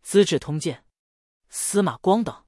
资治通鉴》，司马光等。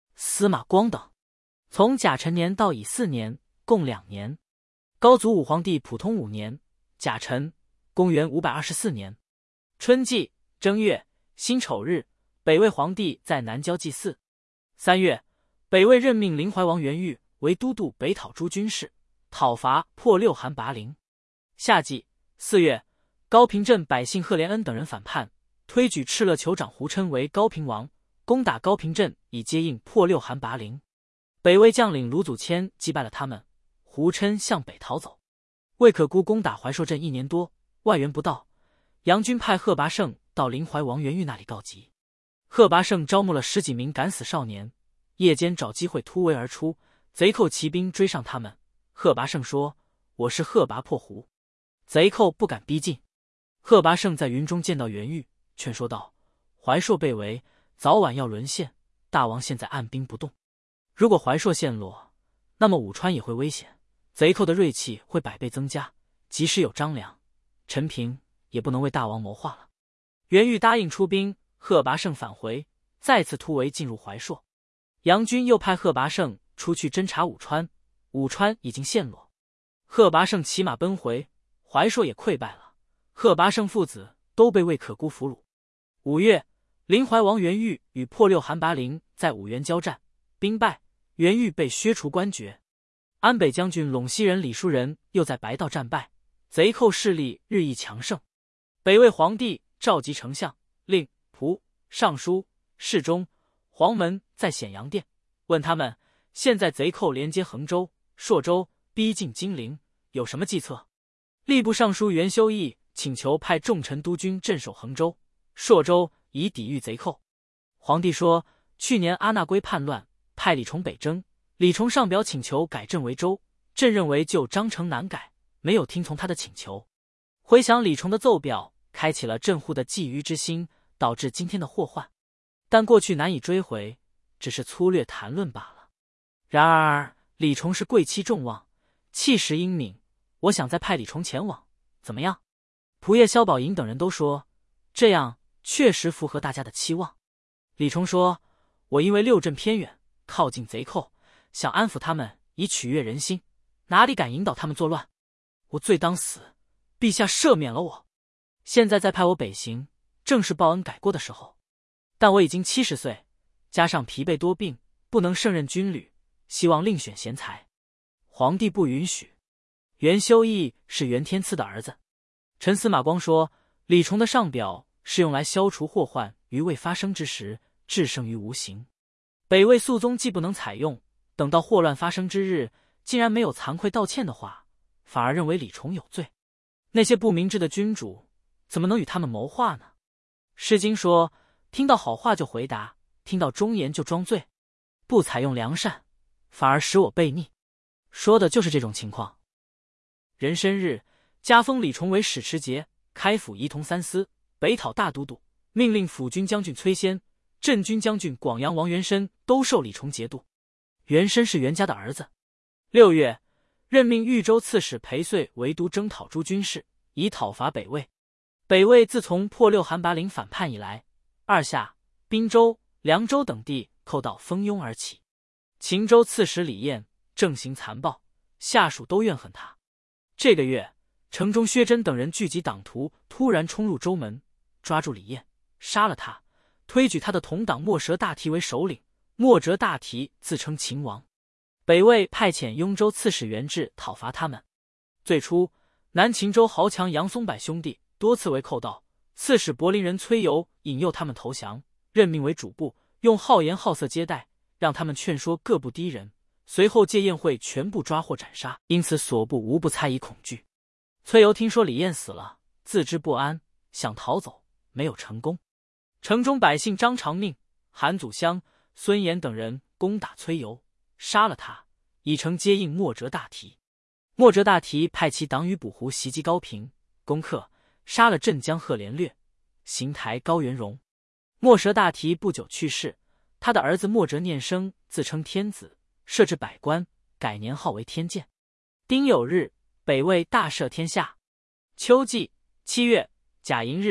从甲辰年到乙巳年，共2年。高祖武皇帝普通5年，甲辰，公元524年春季正月辛丑日，北魏皇帝在南郊祭祀。3月，北魏任命临淮王元玉为都督北讨诸军事，讨伐破六韩拔陵。夏季4月，高平镇百姓贺连恩等人反叛，推举敕勒酋长胡琛为高平王，攻打高平镇，以接应破六韩拔陵。北魏将领卢祖谦击败了他们，胡琛向北逃走。魏可孤攻打怀朔镇1年多，外援不到，杨军派贺拔胜到临淮王元玉那里告急。贺拔胜招募了10几名敢死少年，夜间找机会突围而出，贼寇骑兵追上他们。贺拔胜说：“我是贺拔破胡。”贼寇不敢逼近。贺拔胜在云中见到元玉，劝说道：“怀朔被围，早晚要沦陷，大王现在按兵不动。如果怀朔陷落，那么武川也会危险，贼寇的锐气会100倍增加，即使有张良、陈平，也不能为大王谋划了。”元玉答应出兵，贺拔胜返回，再次突围进入怀朔。杨军又派贺拔胜出去侦察武川，武川已经陷落。贺拔胜骑马奔回，怀朔也溃败了。贺拔胜父子都被魏可孤俘虏。5月，临淮王元玉与破六韩拔陵在五原交战，兵败，元玉被削除官爵。安北将军陇西人李叔仁又在白道战败，贼寇势力日益强盛。北魏皇帝召集丞相、令、仆、尚书、侍中、黄门在显阳殿，问他们现在贼寇连接衡州、朔州，逼近金陵，有什么计策？吏部尚书袁修义请求派重臣督军镇守衡州、朔州，以抵御贼寇。皇帝说，去年阿那圭叛乱，派李崇北征，李崇上表请求改镇为州，朕认为就章程难改，没有听从他的请求。回想李崇的奏表，开启了镇护的觊觎之心，导致今天的祸患。但过去难以追回，只是粗略谈论罢了。然而李崇是贵戚众望，气势英明，我想再派李崇前往，怎么样？仆射萧宝寅等人都说，这样确实符合大家的期望。李崇说，我因为六镇偏远，靠近贼寇，想安抚他们以取悦人心，哪里敢引导他们作乱？我罪当死，陛下赦免了我。现在再派我北行，正是报恩改过的时候。但我已经70岁，加上疲惫多病，不能胜任军旅，希望另选贤才。皇帝不允许。袁修义是袁天赐的儿子。陈司马光说，李崇的上表是用来消除祸患于未发生之时，制胜于无形。北魏肃宗既不能采用，等到祸乱发生之日，竟然没有惭愧道歉的话，反而认为李崇有罪。那些不明智的君主，怎么能与他们谋划呢？诗经说，听到好话就回答，听到忠言就装醉，不采用良善，反而使我悖逆。说的就是这种情况。壬申日，加封李崇为使持节、开府仪同3司、北讨大都督，命令辅军将军崔先、镇军将军广阳王元申都受李崇节度。元申是袁家的儿子。6月，任命豫州刺史裴遂为都征讨诸军事，以讨伐北魏。北魏自从破六韩拔陵反叛以来，二夏、滨州、凉州等地寇盗蜂拥而起。秦州刺史李彦正行残暴，下属都怨恨他。这个月，城中薛真等人聚集党徒，突然冲入州门，抓住李彦，杀了他，推举他的同党莫折大提为首领。莫折大提自称秦王。北魏派遣雍州刺史元志讨伐他们。最初，南秦州豪强杨松柏兄弟多次为寇盗，刺史柏林人崔游引诱他们投降，任命为主簿，用好言好色接待，让他们劝说各部低人，随后借宴会全部抓获斩杀，因此所部无不猜疑恐惧。崔游听说李彦死了，自知不安，想逃走，没有成功。城中百姓张长命、韩祖湘、孙延等人攻打崔游，杀了他，以成接应莫折大提。莫折大提派其党羽捕胡袭击高平，攻克，杀了镇江贺连略、邢台高元荣。莫折大提不久去世，他的儿子莫折念生自称天子，设置百官，改年号为天监。丁酉日，北魏大赦天下。秋季7月，甲寅日，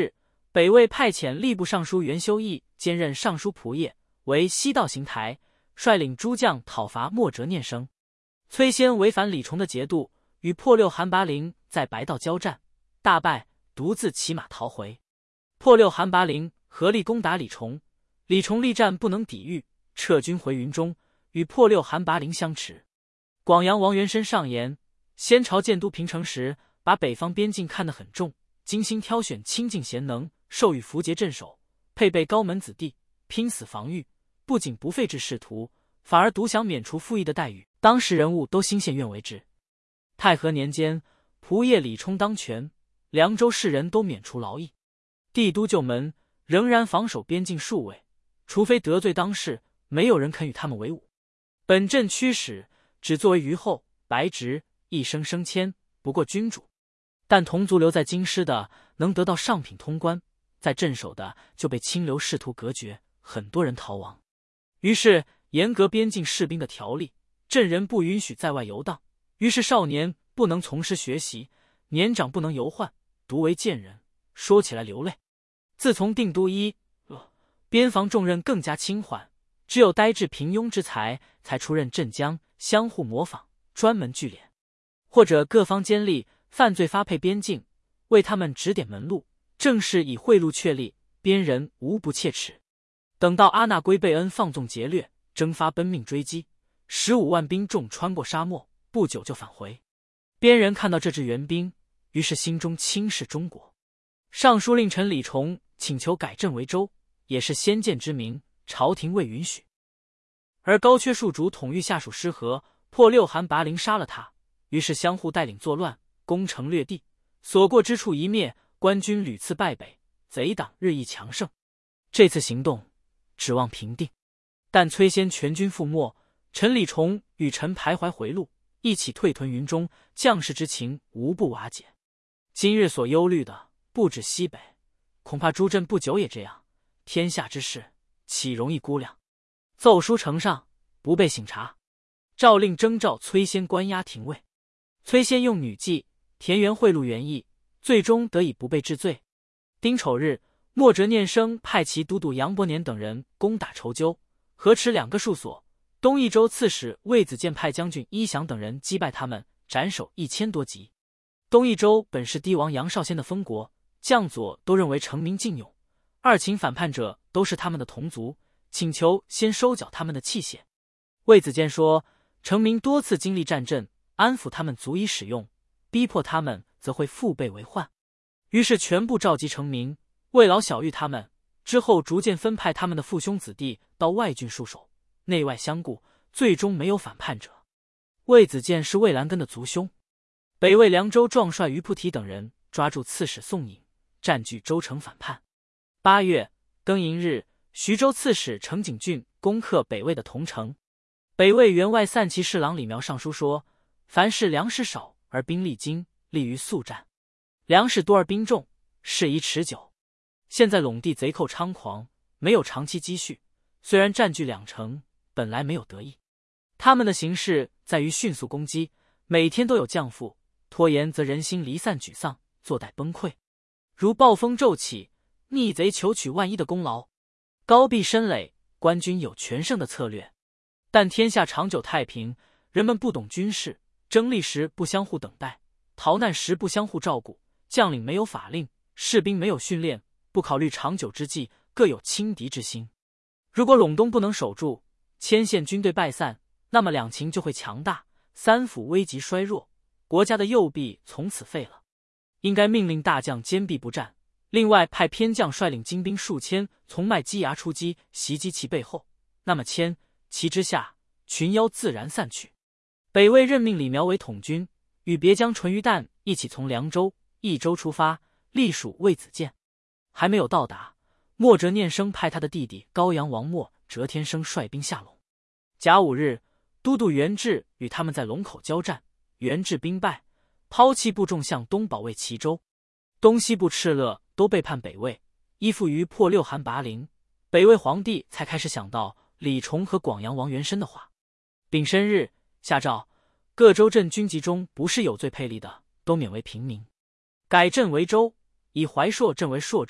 北魏派遣吏部尚书袁修义兼任尚书仆射，为西道行台，率领诸将讨伐莫哲念生。崔先违反李崇的节度，与破六韩拔陵在白道交战，大败，独自骑马逃回。破六韩拔陵合力攻打李崇，李崇力战不能抵御，撤军回云中，与破六韩拔陵相持。广阳王元申上言，先朝建都平城时，把北方边境看得很重，精心挑选清净贤能，授予符节镇守，配备高门子弟，拼死防御，不仅不废置仕途，反而独享免除赋役的待遇，当时人物都心羡愿为之。太和年间，仆射李冲当权，凉州士人都免除劳役，帝都旧门仍然防守边境数卫，除非得罪当世，没有人肯与他们为伍。本镇驱使只作为虞后、白直，一生升迁，不过君主。但同族留在京师的能得到上品通关，在镇守的就被清流仕途隔绝，很多人逃亡。于是严格边境士兵的条例，镇人不允许在外游荡，于是少年不能从师学习，年长不能游宦，独为贱人，说起来流泪。自从定都边防重任更加轻缓，只有呆滞平庸之才才出任镇将，相互模仿，专门聚敛，或者各方奸吏犯罪发配边境，为他们指点门路，正是以贿赂确立，边人无不切齿。等到阿那圭贝恩放纵劫掠，征发奔命追击，15万兵众穿过沙漠，不久就返回。边人看到这支援兵，于是心中轻视中国。尚书令臣李崇请求改镇为州，也是先见之明，朝廷未允许。而高阙庶主统御下属失和，破六韩拔陵杀了他，于是相互带领作乱，攻城略地，所过之处一灭，官军屡次败北，贼党日益强盛。这次行动指望平定，但崔先全军覆没，陈李崇与陈徘徊回路，一起退屯云中，将士之情无不瓦解。今日所忧虑的不止西北，恐怕诸镇不久也这样，天下之事岂容易估量？奏书呈上，不被省察。诏令征召崔先关押廷尉。崔先用女妓田园贿赂原意，最终得以不被治罪。丁丑日，莫哲念生派其都督杨伯年等人攻打仇纠，河池2个戍所，东益州刺史魏子建派将军伊祥等人击败他们，斩首1000多级。东益州本是帝王杨少先的封国，将佐都认为成民敬勇，二秦反叛者都是他们的同族，请求先收缴他们的器械。魏子建说，成民多次经历战阵，安抚他们足以使用，逼迫他们则会腹背为患。于是全部召集成民，慰劳小玉他们，之后逐渐分派他们的父兄子弟到外郡戍守，内外相顾，最终没有反叛者。魏子建是魏兰根的族兄。北魏凉州壮帅于菩提等人抓住刺史宋颖，占据州城反叛。8月庚寅日，徐州刺史程景峻攻克北魏的桐城。北魏员外散骑侍郎李苗上书说，凡是粮食少而兵力精，利于速战；粮食多而兵重，适宜持久。现在陇地贼寇猖狂，没有长期积蓄，虽然占据2城，本来没有得意。他们的形势在于迅速攻击，每天都有降负，拖延则人心离散沮丧，坐待崩溃。如暴风骤起，逆贼求取万一的功劳。高壁深垒，官军有全胜的策略。但天下长久太平，人们不懂军事，争利时不相互等待，逃难时不相互照顾，将领没有法令，士兵没有训练，不考虑长久之计，各有轻敌之心。如果陇东不能守住，牵线军队败散，那么两秦就会强大，三府危急衰弱，国家的右臂从此废了。应该命令大将坚壁不战，另外派偏将率领精兵数千从麦基崖出击，袭击其背后，那么千骑之下，群妖自然散去。北魏任命李苗为统军，与别将淳于旦一起从凉州、益州出发，隶属魏子建。还没有到达，莫哲念生派他的弟弟高阳王莫哲天生率兵下陇。甲午日，都督元志与他们在陇口交战，元志兵败，抛弃部众向东保卫齐州。东西部敕勒都背叛北魏，依附于破六韩拔陵。北魏皇帝才开始想到李崇和广阳王元申的话。丙申日，下诏各州镇军籍中不是有罪配吏的，都免为平民，改镇为州，以怀朔镇为朔州，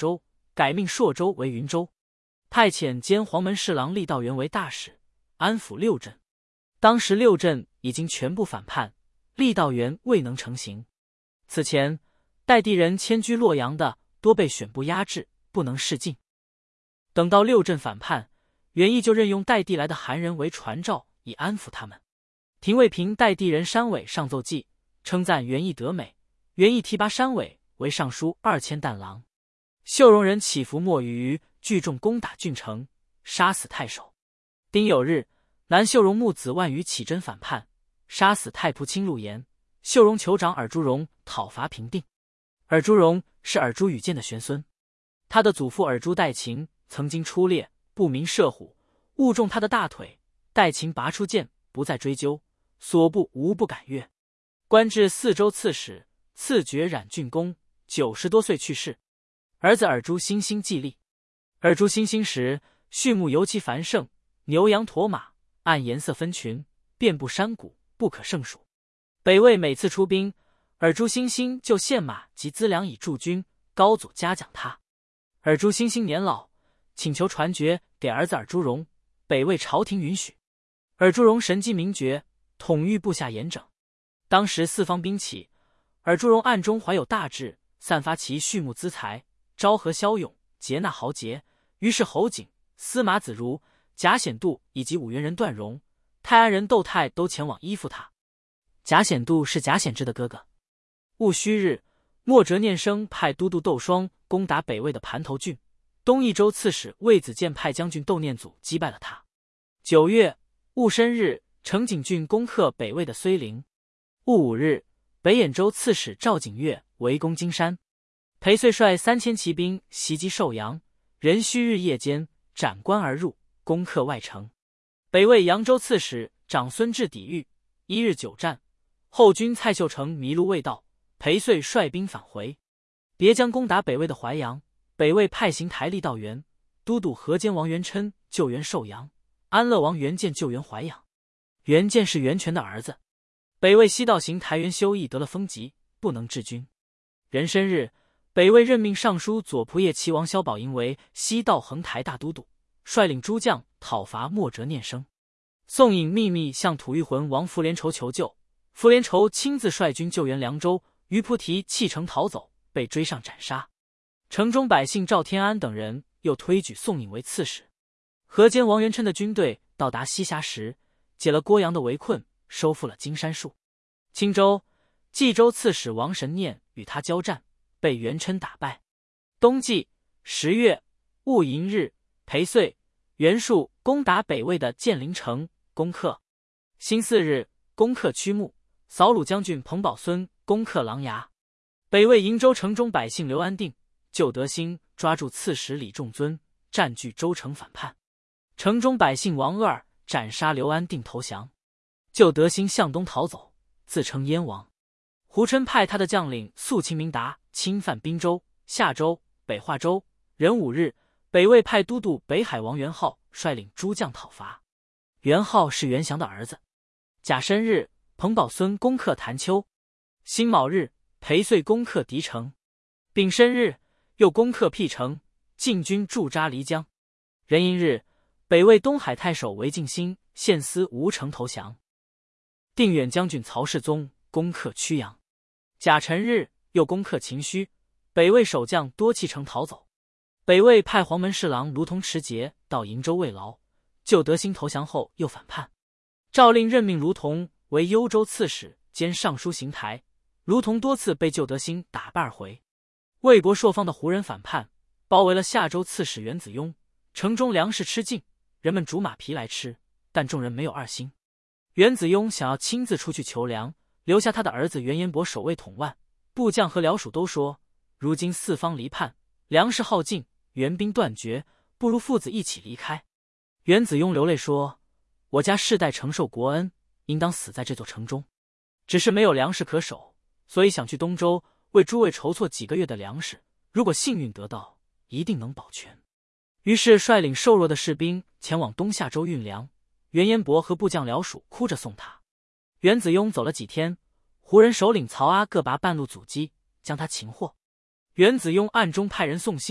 改命朔州为云州，派遣兼黄门侍郎郦道元为大使，安抚六镇。当时六镇已经全部反叛，郦道元未能成行。此前代地人迁居洛阳的多被选部压制，不能示进。等到六镇反叛，袁毅就任用代地来的韩人为传召，以安抚他们。廷尉平代地人山伟上奏记，称赞袁毅德美。袁毅提拔山伟为尚书2000担郎。秀容人起伏莫于聚众攻打郡城，杀死太守。丁酉日，南秀容母子万余起真反叛，杀死太仆卿陆延。秀容酋长尔朱荣讨伐平定。尔朱荣是尔朱与建的玄孙，他的祖父尔朱代秦曾经出猎，不明射虎，误中他的大腿，代秦拔出剑，不再追究，所部无不敢越。官至4州刺史，赐爵冉郡公，90多岁去世。儿子尔朱欣欣继立。尔朱欣欣时，畜牧尤其繁盛，牛羊驼马按颜色分群，遍布山谷，不可胜数。北魏每次出兵，尔朱欣欣就献马及资粮以助军，高祖嘉奖他。尔朱欣欣年老，请求传爵给儿子尔朱荣，北魏朝廷允许。尔朱荣神机明觉，统御部下严整。当时四方兵起，尔朱荣暗中怀有大志，散发其畜牧资财，昭和骁勇，劫纳豪杰。于是侯景、司马子如、贾显度以及武原人段荣、泰安人窦泰都前往依附他。贾显度是贾显之的哥哥。戊戌日，莫哲念生派都督窦双攻打北魏的盘头郡，东益州刺史魏子建派将军窦念祖击败了他。9月，戊申日，成景郡攻克北魏的睢陵。戊午日，北兖州刺史赵景岳围攻金山。裴遂率3000骑兵袭击寿阳，壬戌日夜间斩关而入，攻克外城。北魏扬州刺史长孙志抵御，1日久战，后军蔡秀成迷路未到，裴遂率兵返回。别将攻打北魏的淮阳，北魏派行台郦道元、都督河间王元琛救援寿阳，安乐王元建救援淮阳。元建是元全的儿子。北魏西道行台元修义得了风疾，不能治军。壬申日，北魏任命尚书左仆射齐王萧宝营为西道衡台大都督，率领诸将讨伐莫哲念生。宋颖秘密向吐谷浑王符连仇求救，符连仇亲自率军救援凉州，于菩提弃城逃走，被追上斩杀。城中百姓赵天安等人又推举宋颖为刺史。河间王元琛的军队到达西峡时，解了郭阳的围困，收复了金山树。青州、冀州刺史王神念与他交战，被元琛打败。冬季10月戊寅日，裴遂、袁术攻打北魏的建陵城，攻克。辛巳日，攻克曲阜，扫虏将军彭宝孙攻克琅琊。北魏瀛州城中百姓刘安定、旧德兴抓住刺史李仲尊，占据州城反叛。城中百姓王鄂尔斩杀刘安定投降。旧德兴向东逃走，自称燕王。胡琛派他的将领肃清明达侵犯滨州、夏州、北化州。壬午日，北魏派都督北海王元昊率领诸将讨伐。元昊是元祥的儿子。甲申日，彭宝孙攻克潭丘。辛卯日，裴遂攻克狄城。丙申日，又攻克邳城，进军驻扎漓江。壬寅日，北魏东海太守韦敬新献司吴城投降。定远将军曹世宗攻克曲阳。甲辰日，又攻克秦须，北魏守将多弃城逃走。北魏派黄门侍郎卢同持节到瀛州慰劳，旧德兴投降后又反叛。诏令任命卢同为幽州刺史兼尚书行台，卢同多次被旧德兴打败而回。魏国朔方的胡人反叛，包围了夏州刺史袁子雍，城中粮食吃尽，人们煮马皮来吃，但众人没有二心。袁子雍想要亲自出去求粮，留下他的儿子袁彦博守卫统万。部将和僚属都说，如今四方离叛，粮食耗尽，援兵断绝，不如父子一起离开。袁子雍流泪说，我家世代承受国恩，应当死在这座城中，只是没有粮食可守，所以想去东周为诸位筹措几个月的粮食，如果幸运得到，一定能保全。于是率领瘦弱的士兵前往东夏州运粮，袁彦博和部将僚属哭着送他。袁子雍走了几天，胡人首领曹阿各拔半路阻击，将他擒获。袁子雍暗中派人送信，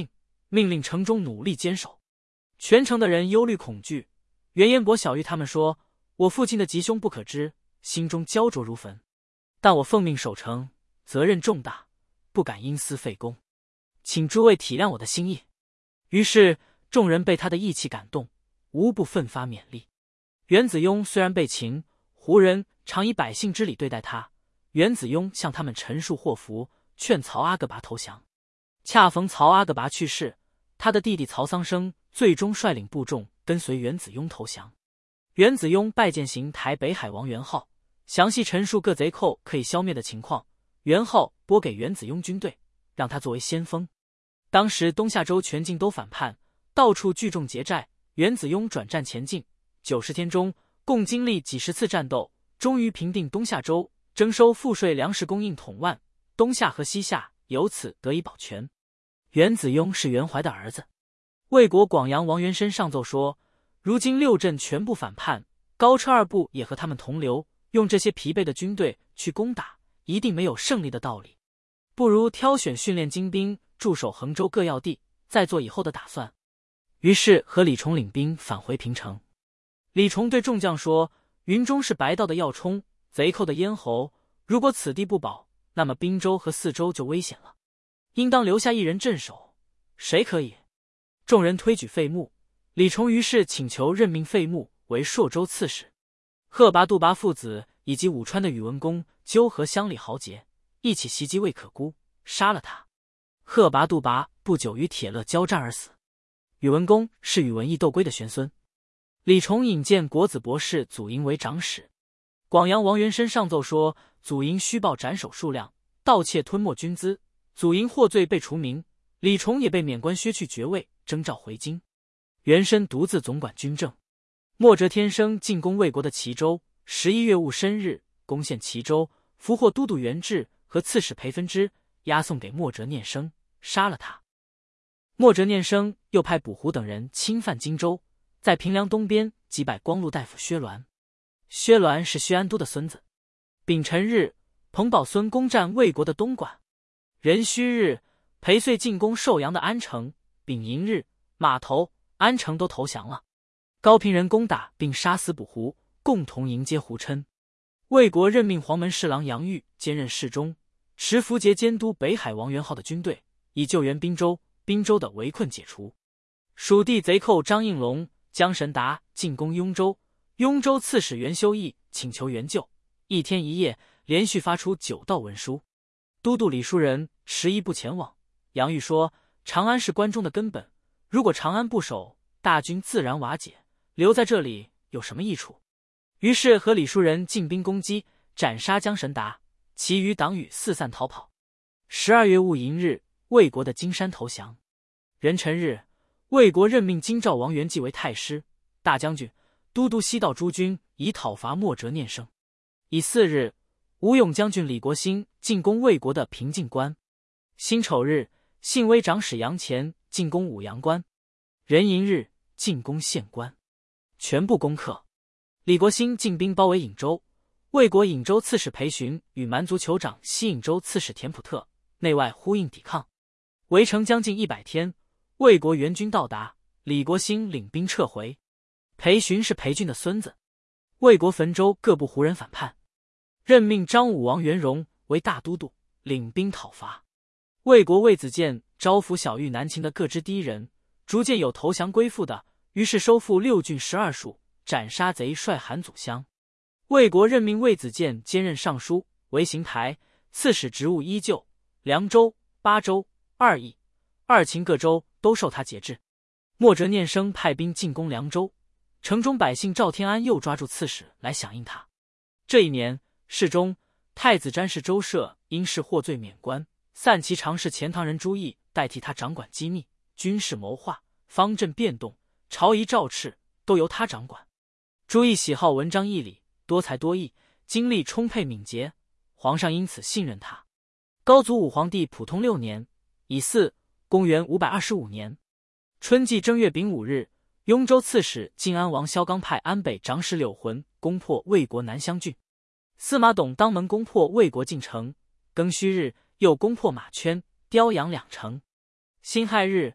命令城中努力坚守。全城的人忧虑恐惧。袁彦博、小玉他们说：“我父亲的吉凶不可知，心中焦灼如焚。但我奉命守城，责任重大，不敢因私废公，请诸位体谅我的心意。”于是众人被他的义气感动，无不奋发勉励。袁子雍虽然被擒，胡人常以百姓之礼对待他。袁子雍向他们陈述祸福，劝曹阿哥拔投降。恰逢曹阿哥拔去世，他的弟弟曹桑生最终率领部众跟随袁子雍投降。袁子雍拜见邢台北海王元昊，详细陈述各贼寇可以消灭的情况。元昊拨给袁子雍军队，让他作为先锋。当时东夏州全境都反叛，到处聚众结寨。袁子雍转战前进，90天中共经历几十次战斗，终于平定东夏州，征收赋税，粮食供应统万，东夏和西夏由此得以保全。袁子雍是袁怀的儿子。魏国广阳王元申上奏说，如今6镇全部反叛，高车2部也和他们同流，用这些疲惫的军队去攻打，一定没有胜利的道理，不如挑选训练精兵驻守衡州各要地，再做以后的打算。于是和李崇领兵返回平城。李崇对众将说：“云中是白道的要冲，贼寇的咽喉，如果此地不保，那么滨州和四州就危险了，应当留下一人镇守，谁可以？”众人推举费穆，李崇于是请求任命费穆为朔州刺史。贺拔、杜拔父子以及武川的宇文公纠合乡里豪杰，一起袭击魏可孤，杀了他。贺拔、杜拔不久于铁勒交战而死。宇文公是宇文义窦归的玄孙。李崇引荐国子博士祖营为长史。广阳王元申上奏说，祖营虚报斩首数量，盗窃吞没军资，祖营获罪被除名，李崇也被免官削去爵位，征召回京。元申独自总管军政。墨哲天生进攻魏国的齐州，11月戊申日攻陷齐州，俘获都督元志和刺史裴汾之，押送给墨哲念生，杀了他。墨哲念生又派卜胡等人侵犯荆州，在平凉东边击败光禄大夫薛鸾。薛鸾是薛安都的孙子。丙辰日，彭宝孙攻占魏国的东莞。壬戌日，裴遂进攻寿阳的安城。丙寅日，码头、安城都投降了。高平人攻打并杀死卜胡，共同迎接胡琛。魏国任命黄门侍郎杨玉兼任侍中，持符节监督北海王元昊的军队，以救援滨州。滨州的围困解除。蜀地贼寇张应龙、姜神达进攻雍州，雍州刺史袁修义请求援救，一天一夜连续发出9道文书。都督李叔仁迟疑不前往。杨玉说：“长安是关中的根本，如果长安不守，大军自然瓦解，留在这里有什么益处？”于是和李叔仁进兵攻击，斩杀姜神达，其余党羽四散逃跑。12月戊寅日，魏国的金山投降。壬辰日，魏国任命京兆王元济为太师、大将军、都督西道诸军，以讨伐墨哲念生。乙巳日，武勇将军李国兴进攻魏国的平晋关。辛丑日，信威长史杨虔进攻武阳关。壬寅日，进攻县关，全部攻克。李国兴进兵包围颍州。魏国颍州刺史裴询与蛮族酋长西颍州刺史田普特内外呼应抵抗，围城将近100天。魏国援军到达，李国兴领兵撤回。裴询是裴俊的孙子。魏国汾州各部胡人反叛，任命张武王元荣为大都督，领兵讨伐。魏国魏子建招抚小玉南秦的各支第一人，逐渐有投降归附的，于是收复6郡12属，斩杀贼，率韩祖襄。魏国任命魏子建兼任尚书，为邢台，刺史职务依旧。凉州、巴州、2邑、2秦各州都受他节制。墨哲念生派兵进攻凉州，城中百姓赵天安又抓住刺史来响应他。这一年，世中太子詹事周舍因事获罪免官，散骑常侍钱塘人朱毅代替他掌管机密、军事谋划、方阵变动、朝仪诏敕，都由他掌管。朱毅喜好文章义理，多才多艺，精力充沛敏捷，皇上因此信任他。高祖武皇帝普通6年，乙巳，公元525年春季正月丙午日，雍州刺史晋安王萧纲派安北长史柳浑攻破魏国南乡郡。司马董当门攻破魏国晋城。庚戌日，又攻破马圈、雕阳2城。辛亥日，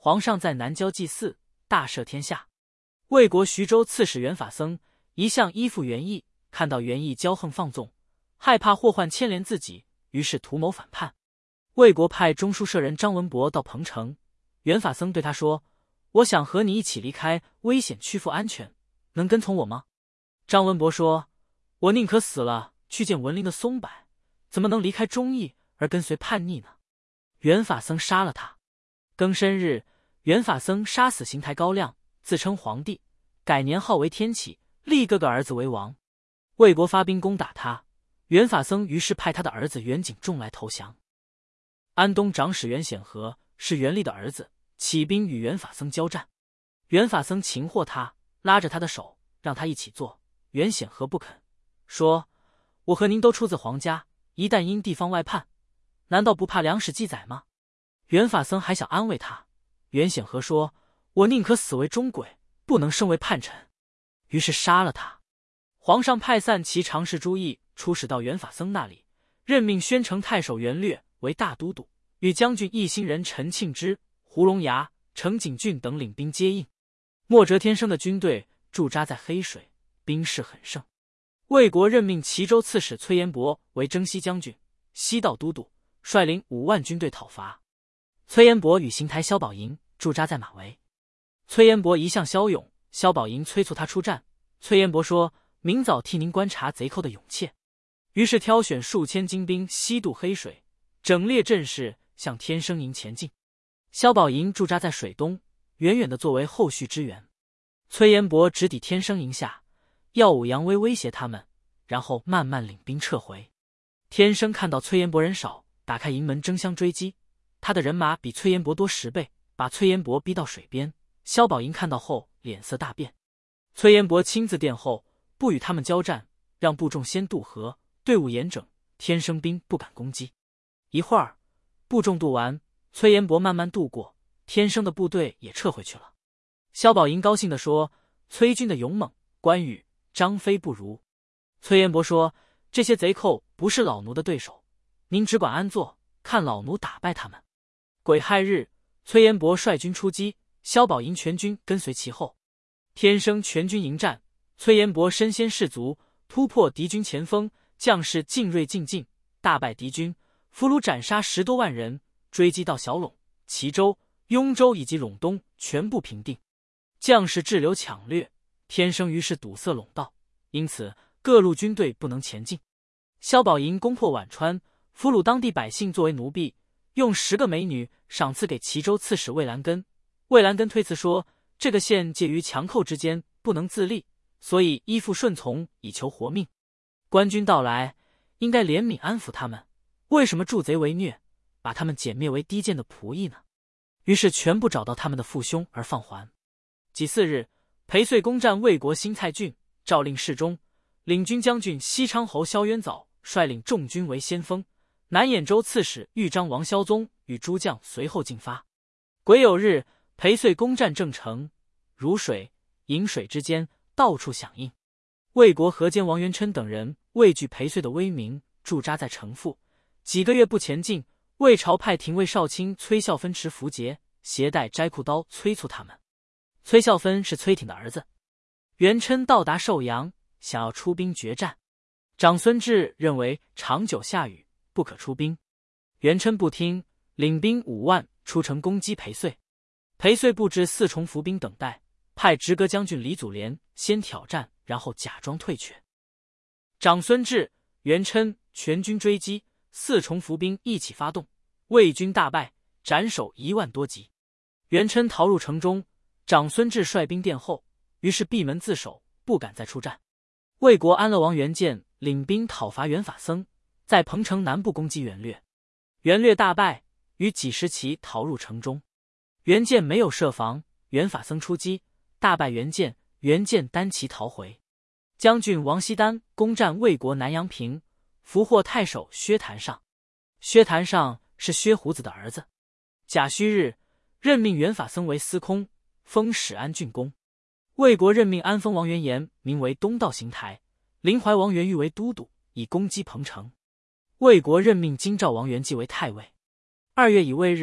皇上在南郊祭祀，大赦天下。魏国徐州刺史袁法僧一向依附袁义，看到袁义骄横放纵，害怕祸患牵连自己，于是图谋反叛。魏国派中书舍人张文博到彭城，袁法僧对他说：“我想和你一起离开危险，去复安全，能跟从我吗？”张文博说：“我宁可死了去见文陵的松柏，怎么能离开忠义而跟随叛逆呢？”袁法僧杀了他。庚申日，袁法僧杀死邢台高亮，自称皇帝，改年号为天启，立各个儿子为王。魏国发兵攻打他，袁法僧于是派他的儿子袁景仲来投降。安东长史袁显和是袁立的儿子，起兵与袁法僧交战。袁法僧擒获他，拉着他的手让他一起做，袁显和不肯，说：“我和您都出自皇家，一旦因地方外叛，难道不怕粮食记载吗？”袁法僧还想安慰他，袁显和说：“我宁可死为忠鬼，不能生为叛臣。”于是杀了他。皇上派散骑常侍朱毅出使到袁法僧那里，任命宣城太守袁略为大都督，与将军义兴人陈庆之、胡龙牙、程景峻等领兵接应。莫哲天生的军队驻扎在黑水，兵势很盛。魏国任命齐州刺史崔延伯为征西将军、西道都督，率领5万军队讨伐。崔延伯与邢台萧宝寅驻扎在马围。崔延伯一向骁勇，萧宝寅催促他出战。崔延伯说：“明早替您观察贼寇的勇怯。”于是挑选数千精兵西渡黑水，整列阵势向天生营前进。萧宝寅驻扎在水东，远远地作为后续支援。崔延伯直抵天生营下，耀武扬威威胁他们，然后慢慢领兵撤回。天生看到崔延伯人少，打开营门争相追击。他的人马比崔延伯多10倍，把崔延伯逼到水边。萧宝寅看到后脸色大变。崔延伯亲自殿后，不与他们交战，让部众先渡河，队伍严整，天生兵不敢攻击。一会儿，部众渡完，崔延伯慢慢渡过，天生的部队也撤回去了。萧宝寅高兴地说：“崔军的勇猛，关羽、张飞不如。”崔延伯说：“这些贼寇不是老奴的对手，您只管安坐，看老奴打败他们。”癸亥日，崔延伯率军出击，萧宝寅全军跟随其后。天生全军迎战，崔延伯身先士卒，突破敌军前锋，将士精锐尽进，大败敌军，俘虏斩杀10多万人，追击到小陇、齐州、雍州以及陇东，全部平定。将士滞留抢掠，天生于是堵塞陇道，因此各路军队不能前进。萧宝寅攻破宛川，俘虏当地百姓作为奴婢，用10个美女赏赐给齐州刺史魏兰根。魏兰根推辞说，这个县介于强寇之间，不能自立，所以依附顺从，以求活命。官军到来，应该怜悯安抚他们，为什么助贼为虐，把他们歼灭为低贱的仆役呢？于是全部找到他们的父兄而放还。己巳日，裴遂攻占魏国新蔡郡，诏令侍中、领军将军西昌侯萧渊藻率领众军为先锋，南兖州刺史豫章王萧宗与诸将随后进发。癸酉日，裴遂攻占郑城，汝水、颍水之间到处响应。魏国河间王元琛等人畏惧裴遂的威名，驻扎在城父，几个月不前进。魏朝派廷尉少卿崔孝芬持符节，携带摘裤刀催促他们。崔孝芬是崔挺的儿子。元琛到达寿阳，想要出兵决战。长孙志认为长久下雨，不可出兵。元琛不听，领兵5万出城攻击裴遂。裴遂布置4重伏兵等待，派直阁将军李祖廉先挑战，然后假装退却。长孙志、元琛全军追击，4重伏兵一起发动，魏军大败，斩首1万多级。元琛逃入城中，长孙志率兵殿后，于是闭门自守，不敢再出战。魏国安乐王元建领兵讨伐袁法僧，在彭城南部攻击袁略。袁略大败，与几十骑逃入城中。袁建没有设防，袁法僧出击，大败袁建，袁建单骑逃回。将军王锡丹攻占魏国南阳平，俘获太守薛谭上。薛谭上是薛胡子的儿子。甲戌日，任命袁法僧为司空，封始安郡公。魏国任命安丰王元延名为东道行台，临淮王元玉为都督，以攻击彭城。魏国任命京兆王元济为太尉。2月乙未日，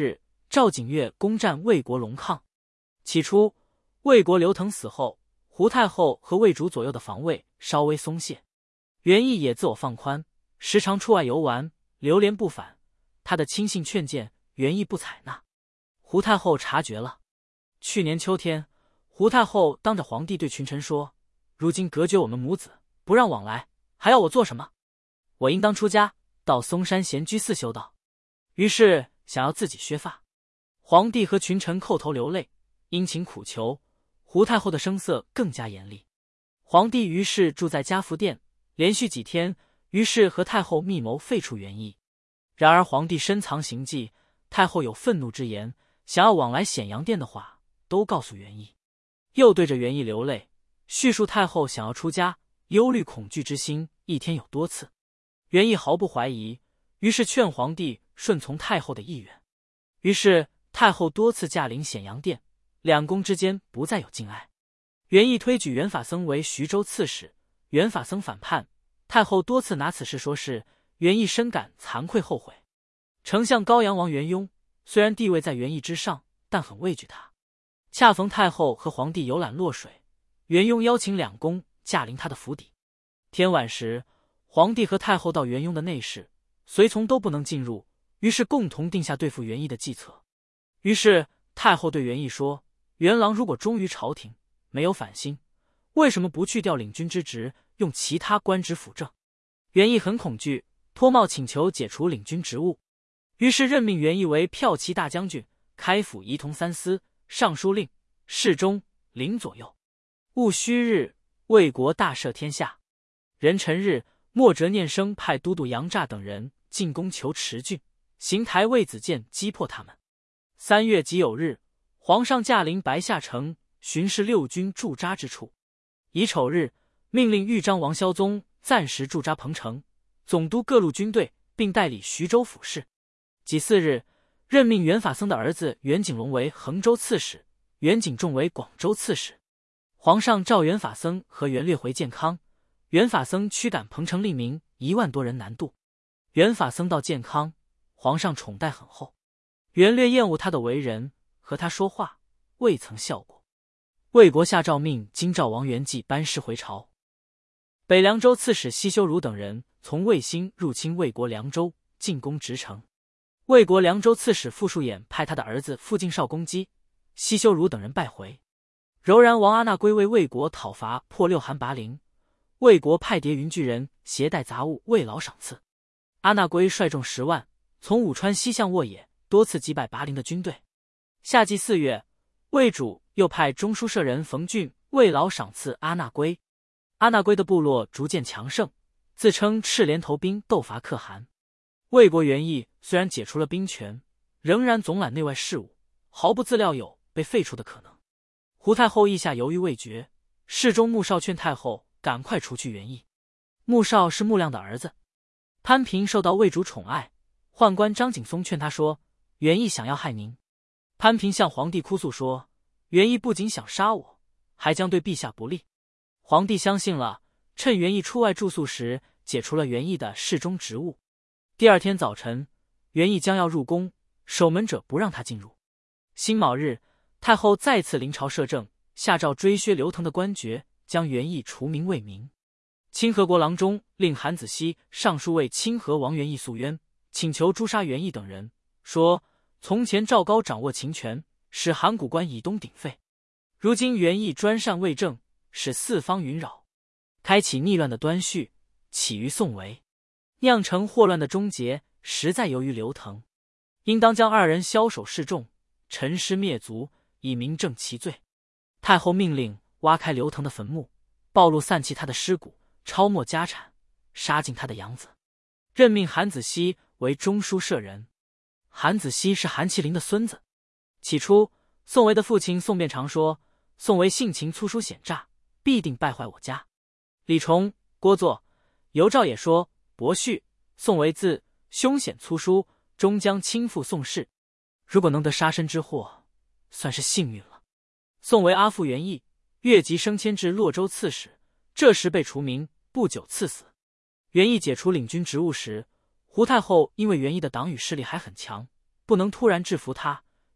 赵景岳攻占魏国龙亢。起初，魏国刘腾死后，胡太后和魏主左右的防卫稍微松懈，袁毅也自我放宽，时常出外游玩，流连不返。他的亲信劝谏，袁毅不采纳。胡太后察觉了。去年秋天，胡太后当着皇帝对群臣说：“如今隔绝我们母子，不让往来，还要我做什么？我应当出家，到嵩山闲居寺修道。”于是想要自己削发。皇帝和群臣叩头流泪，殷勤苦求。胡太后的声色更加严厉。皇帝于是住在嘉福殿，连续几天，于是和太后密谋废除袁毅。然而皇帝深藏行迹，太后有愤怒之言，想要往来显阳殿的话，都告诉袁毅。又对着袁毅流泪，叙述太后想要出家，忧虑恐惧之心一天有多次。袁毅毫不怀疑，于是劝皇帝顺从太后的意愿。于是太后多次驾临显阳殿，两宫之间不再有禁碍。袁毅推举袁法僧为徐州刺史，袁法僧反叛，太后多次拿此事说事，袁毅深感惭愧后悔。丞相高阳王袁雍虽然地位在袁毅之上，但很畏惧他。恰逢太后和皇帝游览洛水，袁雍邀请两宫驾临他的府邸。天晚时，皇帝和太后到袁雍的内室，随从都不能进入，于是共同定下对付袁毅的计策。于是太后对袁毅说：“袁郎如果忠于朝廷，没有反心，为什么不去调领军之职，用其他官职辅政？”袁毅很恐惧，脱帽请求解除领军职务。于是任命袁毅为骠骑大将军、开府仪同三司、尚书令、侍中、领左右。戊戌日，魏国大赦天下。壬辰日，莫哲念生派都督杨诈等人进攻求池郡，邢台魏子建击破他们。3月己酉日，皇上驾临白下城，巡视六军驻扎之处。乙丑日，命令豫章王萧宗暂时驻扎彭城，总督各路军队，并代理徐州府事。己巳日，任命袁法僧的儿子袁景龙为衡州刺史，袁景仲为广州刺史。皇上召袁法僧和袁略回建康，袁法僧驱赶彭城吏民1万多人南渡。袁法僧到建康，皇上宠待很厚。袁略厌恶他的为人，和他说话未曾效果。魏国下诏命京兆王元济班师回朝。北凉州刺史西修儒等人从魏兴入侵魏国凉州，进攻直城。魏国凉州刺史傅树衍派他的儿子傅敬绍攻击，西修儒等人败回。柔然王阿那归为魏国讨伐，破六韩拔陵。魏国派牒云巨人携带杂物慰劳赏赐。阿那归率众10万，从武川西向沃野，多次击败拔陵的军队。夏季4月，魏主又派中书舍人冯俊慰劳赏赐阿那归。阿那归的部落逐渐强盛，自称赤连头兵斗伐可汗。魏国元义虽然解除了兵权，仍然总揽内外事务，毫不自料有被废除的可能。胡太后意下犹豫未决，侍中穆绍劝太后赶快除去元义。穆绍是穆亮的儿子。潘平受到魏主宠爱，宦官张景松劝他说：“元义想要害您。”潘平向皇帝哭诉说：“元义不仅想杀我，还将对陛下不利。”皇帝相信了，趁元义出外住宿时，解除了元义的侍中职务。第二天早晨，元义将要入宫，守门者不让他进入。辛卯日，太后再次临朝摄政，下诏追削刘腾的官爵，将元义除名为民。清河国郎中令韩子熙上书为清河王元义诉冤，请求诛杀元义等人，说从前赵高掌握秦权，使函谷关以东鼎沸，如今元义专擅为政，使四方云扰，开启逆乱的端绪，起于宋维，酿成祸乱的终结，实在由于刘腾，应当将二人枭首示众，陈尸灭族，以明正其罪。太后命令挖开刘腾的坟墓，暴露散弃他的尸骨，抄没家产，杀尽他的养子。任命韩子熙为中书舍人。韩子熙是韩麒麟的孙子。起初，宋维的父亲宋弁常说，宋维性情粗疏险诈，必定败坏我家。李崇、郭作、尤兆也说，伯旭、宋维自凶险粗疏，终将倾覆宋氏。如果能得杀身之祸，算是幸运了。宋维阿父元义，越级升迁至洛州刺史，这时被除名，不久赐死。元义解除领军职务时，胡太后因为元义的党羽势力还很强，不能突然制服他，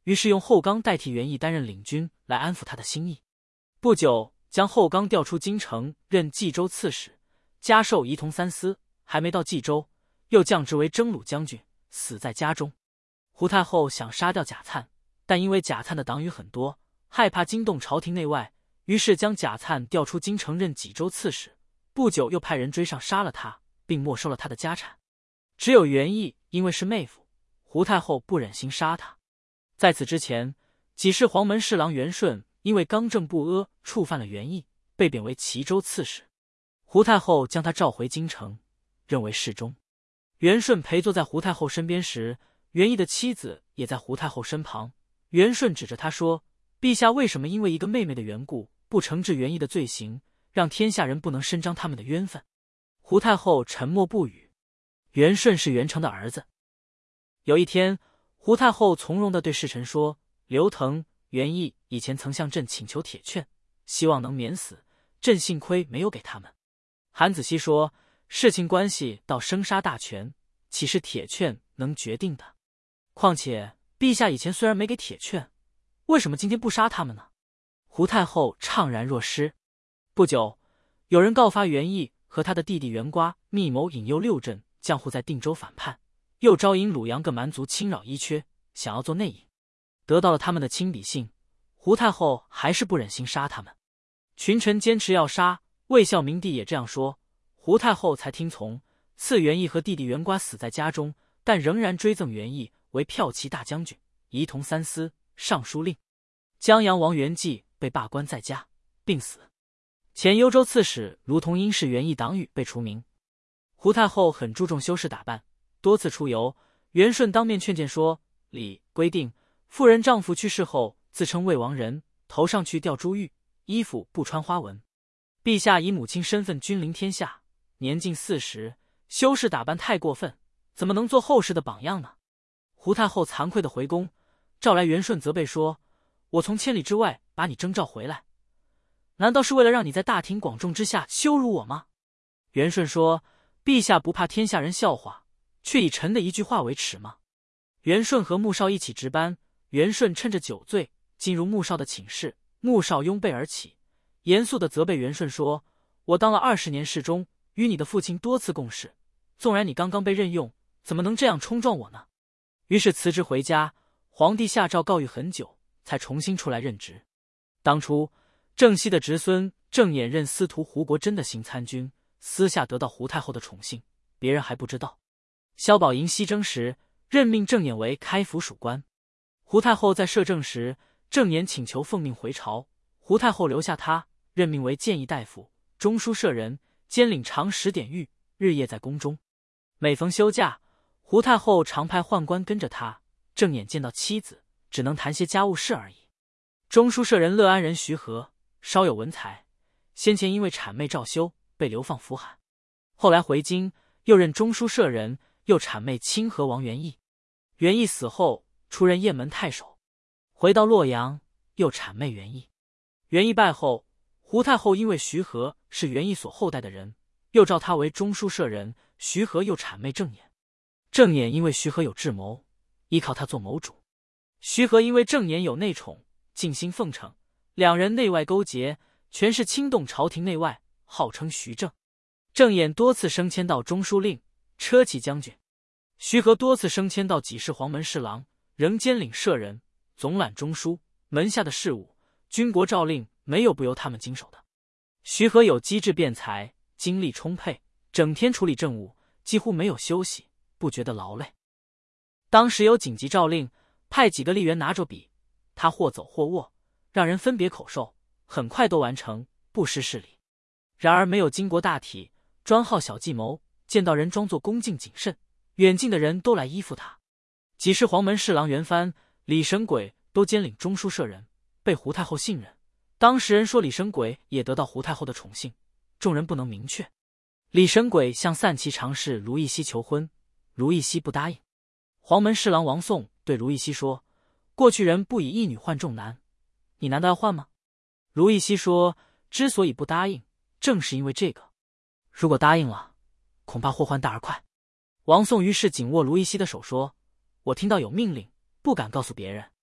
于是用后刚代替袁毅担任领军，来安抚他的心意。不久，将后刚调出京城，任冀州刺史，加授仪同三司。还没到冀州，又降职为征虏将军，死在家中。胡太后想杀掉贾粲，但因为贾粲的党羽很多，害怕惊动朝廷内外，于是将贾粲调出京城任济州刺史。不久又派人追上杀了他，并没收了他的家产。只有袁毅因为是妹夫，胡太后不忍心杀他。在此之前，几世黄门侍郎袁顺因为刚正不阿，触犯了袁毅，被贬为齐州刺史。胡太后将他召回京城，任为侍中。袁顺陪坐在胡太后身边时，袁毅的妻子也在胡太后身旁。袁顺指着他说：“陛下为什么因为一个妹妹的缘故，不惩治袁毅的罪行，让天下人不能伸张他们的冤愤？”胡太后沉默不语。袁顺是袁成的儿子。有一天，胡太后从容地对侍臣说：“刘腾、袁毅以前曾向朕请求铁券，希望能免死，朕幸亏没有给他们。”韩子熙说：“事情关系到生杀大权，岂是铁券能决定的？况且陛下以前虽然没给铁券，为什么今天不杀他们呢？”胡太后怅然若失。不久，有人告发袁毅和他的弟弟袁瓜密谋引诱六镇将户在定州反叛，又招引鲁阳各蛮族侵扰伊阙，想要做内应。得到了他们的亲笔信，胡太后还是不忍心杀他们。群臣坚持要杀，魏孝明帝也这样说，胡太后才听从，赐袁毅和弟弟袁瓜死在家中，但仍然追赠袁毅为骠骑大将军、仪同三司、尚书令。江阳王袁纪被罢官在家，病死。前幽州刺史卢同因是袁毅党羽，被除名。胡太后很注重修饰打扮，多次出游。袁顺当面劝谏说：“礼规定，妇人丈夫去世后，自称魏王人，头上去吊珠玉，衣服不穿花纹。陛下以母亲身份君临天下，年近40，修饰打扮太过分，怎么能做后世的榜样呢？”胡太后惭愧地回宫，召来袁顺责备说：“我从千里之外把你征召回来，难道是为了让你在大庭广众之下羞辱我吗？”袁顺说：“陛下不怕天下人笑话，却以臣的一句话为耻吗？”袁顺和穆少一起值班，袁顺趁着酒醉进入穆少的寝室，穆少拥被而起，严肃地责备袁顺说：“我当了20年侍中，与你的父亲多次共事，纵然你刚刚被任用，怎么能这样冲撞我呢？”于是辞职回家，皇帝下诏告谕很久，才重新出来任职。当初郑熙的侄孙郑俨任司徒胡国珍的新参军，私下得到胡太后的宠幸，别人还不知道。萧宝寅西征时，任命郑俨为开府属官。胡太后在摄政时，郑俨请求奉命回朝，胡太后留下他，任命为谏议大夫、中书舍人，兼领长10典狱，日夜在宫中。每逢休假，胡太后常派宦官跟着他。郑俨见到妻子，只能谈些家务事而已。中书舍人乐安人徐和稍有文才，先前因为谄媚赵修被流放福海，后来回京又任中书舍人，又谄媚清河王袁毅。袁毅死后出任雁门太守，回到洛阳又谄媚袁毅。袁毅败后，胡太后因为徐和是袁毅所后代的人，又召他为中书舍人。徐和又谄媚郑俨，郑俨因为徐和有智谋，依靠他做谋主。徐和因为郑俨有内宠，尽心奉承，两人内外勾结，全是轻动朝廷内外，号称徐郑。郑俨多次升迁到中书令、车骑将军，徐和多次升迁到几世黄门侍郎，仍兼领舍人，总揽中书门下的事务，军国诏令没有不由他们经手的。徐和有机智辩才，精力充沛，整天处理政务，几乎没有休息，不觉得劳累。当时有紧急诏令，派几个吏员拿着笔，他或走或卧，让人分别口授，很快都完成，不失事理。然而没有经过大体，专好小计谋，见到人装作恭敬谨慎，远近的人都来依附他。几世黄门侍郎袁帆、李神鬼都兼领中书舍人，被胡太后信任。当时人说李神鬼也得到胡太后的宠幸，众人不能明确。李神鬼向散骑常侍卢义熙求婚，卢义熙不答应。黄门侍郎王颂对卢义熙说：“过去人不以一女换重男，你难道要换吗？”卢义熙说：“之所以不答应，正是因为这个。如果答应了，恐怕祸患大而快。”王颂于是紧握卢义熙的手说：“我听到有命令，不敢告诉别人。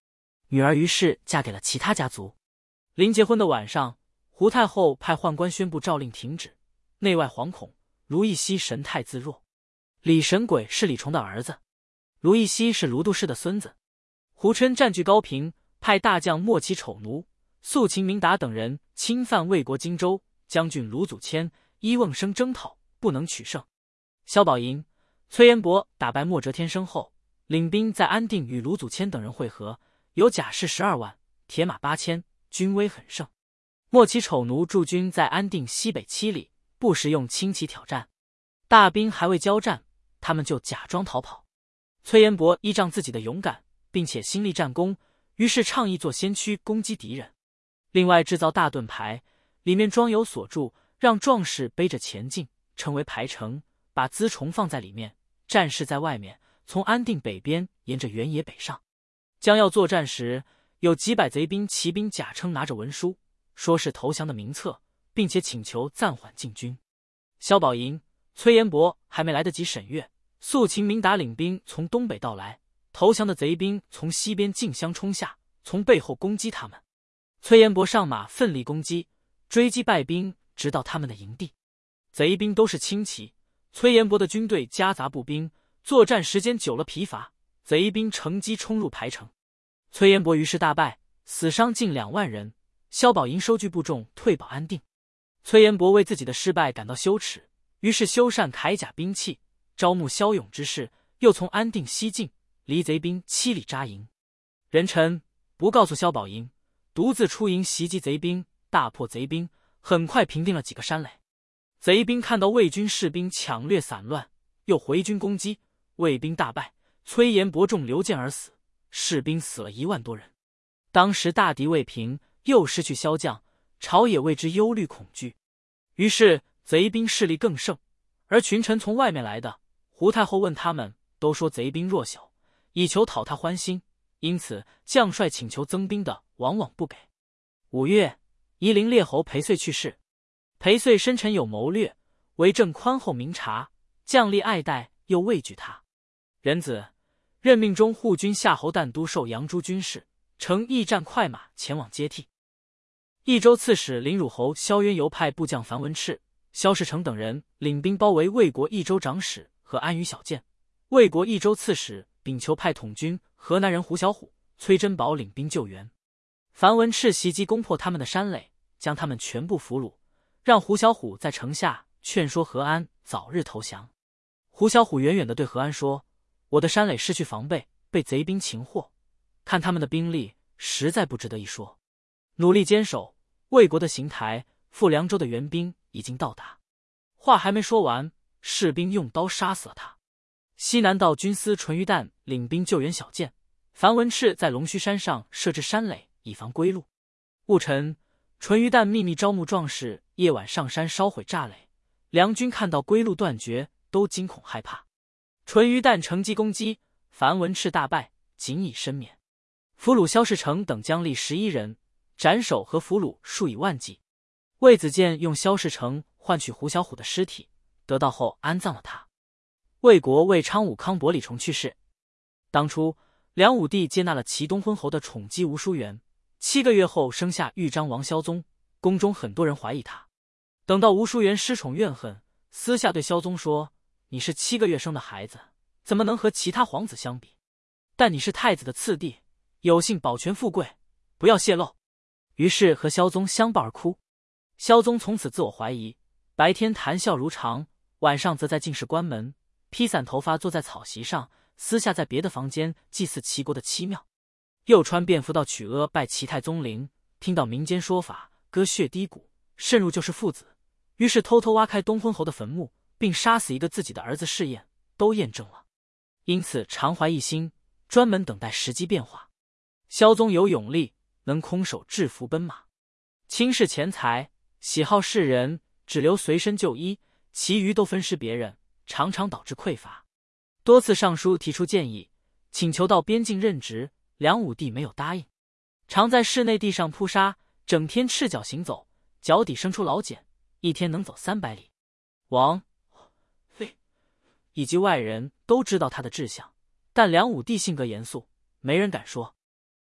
女儿于是嫁给了其他家族。临结婚的晚上，胡太后派宦官宣布诏令停止，内外惶恐。卢义熙神态自若。李神鬼是李崇的儿子，卢义熙是卢度氏的孙子。胡琛占据高平，派大将莫其丑奴、肃秦明达等人侵犯魏国荆州，将军卢祖谦、伊瓮生征讨，不能取胜。萧宝寅、崔延伯打败莫哲天生后，领兵在安定与卢祖谦等人会合，有甲士12万，铁马8000，军威很盛。莫其丑奴驻军在安定西北7里，不时用轻骑挑战，大兵还未交战，他们就假装逃跑。崔延伯依仗自己的勇敢，并且心力战功，于是倡议做先驱攻击敌人。另外制造大盾牌，里面装有锁柱，让壮士背着前进，称为排城，把辎重放在里面，战士在外面，从安定北边沿着原野北上。将要作战时，有几百贼兵骑兵假称拿着文书，说是投降的名册，并且请求暂缓进军。萧宝寅、崔延伯还没来得及审阅，肃秦明达领兵从东北到来，投降的贼兵从西边竞相冲下，从背后攻击他们。崔延伯上马奋力攻击，追击败兵，直到他们的营地。贼兵都是轻骑，崔延伯的军队夹杂步兵，作战时间久了疲乏，贼兵乘机冲入排城。崔延伯于是大败，死伤近2万人。萧宝寅收据部众，退保安定。崔延伯为自己的失败感到羞耻，于是修缮铠甲兵器，招募骁勇之士，又从安定西进，离贼兵7里扎营。人臣不告诉萧宝寅，独自出营袭击贼兵，大破贼兵，很快平定了几个山垒。贼兵看到魏军士兵抢掠散乱，又回军攻击，魏兵大败，崔延伯中流箭而死，士兵死了1万多人。当时大敌未平，又失去骁将，朝野为之忧虑恐惧，于是贼兵势力更盛。而群臣从外面来的，胡太后问他们，都说贼兵弱小，以求讨他欢心，因此将帅请求增兵的往往不给。5月，夷陵列侯裴遂去世。裴遂深沉有谋略，为政宽厚明察，将吏爱戴，又畏惧他。壬子，任命中护军夏侯旦督授扬州军事，乘驿站快马前往接替。益州刺史林汝侯萧渊游派部将樊文炽、萧士成等人领兵包围魏国益州长史和安于小建。魏国益州刺史秉求派统军河南人胡小虎、崔珍宝领兵救援。樊文炽袭击攻破他们的山垒，将他们全部俘虏，让胡小虎在城下劝说何安早日投降。胡小虎远远地对何安说：“我的山垒失去防备，被贼兵擒获，看他们的兵力，实在不值得一说。努力坚守，魏国的邢台、富凉州的援兵已经到达。”话还没说完，士兵用刀杀死了他。西南道军司淳于旦领兵救援小建，樊文炽在龙须山上设置山垒，以防归路。戊辰，淳于旦秘密招募壮士，夜晚上山烧毁栅垒。梁军看到归路断绝，都惊恐害怕。淳于旦乘机攻击，樊文炽大败，仅以身免。俘虏萧士成等将吏11人，斩首和俘虏数以万计。魏子建用萧士成换取胡小虎的尸体，得到后安葬了他。魏国魏昌武康伯李崇去世。当初梁武帝接纳了齐东昏侯的宠姬吴淑媛，7个月后生下豫章王萧宗，宫中很多人怀疑他。等到吴淑媛失宠怨恨，私下对萧宗说：“你是7个月生的孩子，怎么能和其他皇子相比？但你是太子的次第，有幸保全富贵，不要泄露。”于是和萧宗相抱而哭。萧宗从此自我怀疑，白天谈笑如常，晚上则在进士关门，披散头发坐在草席上，私下在别的房间祭祀齐国的七庙。又穿便服到曲阿拜齐太宗陵，听到民间说法，割血滴骨，渗入就是父子，于是偷偷挖开东昏侯的坟墓，并杀死一个自己的儿子试验，都验证了。因此常怀一心，专门等待时机变化。萧宗有勇力，能空手制服奔马，轻视钱财，喜好世人，只留随身旧衣，其余都分施别人，常常导致匮乏。多次上书提出建议，请求到边境任职，梁武帝没有答应。常在室内地上铺沙，整天赤脚行走，脚底生出老茧，一天能走300里。王、魏以及外人都知道他的志向，但梁武帝性格严肃，没人敢说。